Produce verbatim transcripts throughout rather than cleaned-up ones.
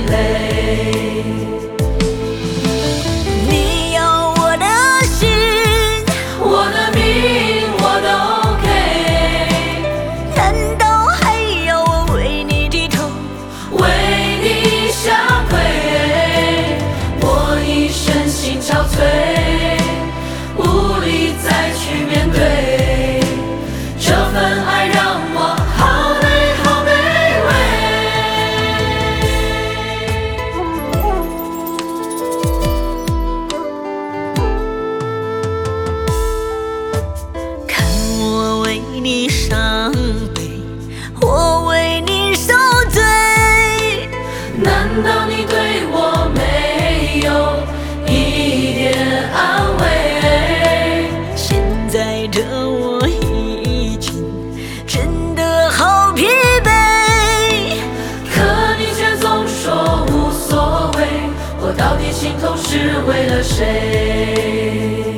累。 你要我的心， 我的命我都给， 难道还要我为你低头？ 为你下跪，我一身心憔悴，无力再去面对，这份爱让我好累好卑微。看我为你伤悲，我为你受罪。 难道你对我没有一点安慰？ 现在的我已经真的好疲惫， 可你却总说无所谓，我到底心痛是为了谁？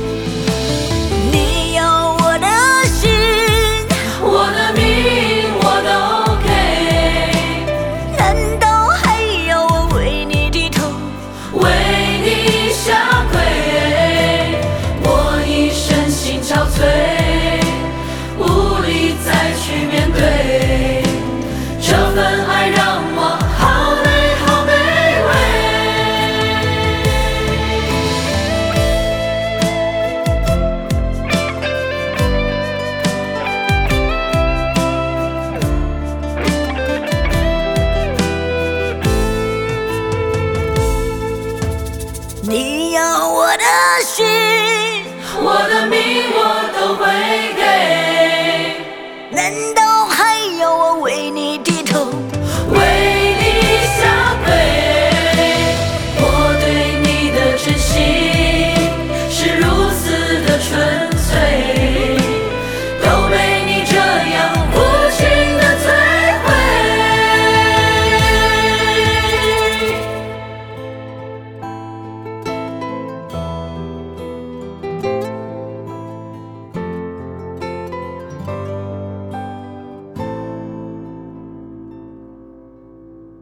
你要我的心， 我的命我都给， 难道还要我为你低头？ 为你下跪，我一身心憔悴，无力再去面对，这份爱让我好累好卑微。 你要我的心， 我的命我都会给， 难道还要我为你低头？ 为你下跪，我对你的真心是如此的纯粹，都被你这样无情的摧毁。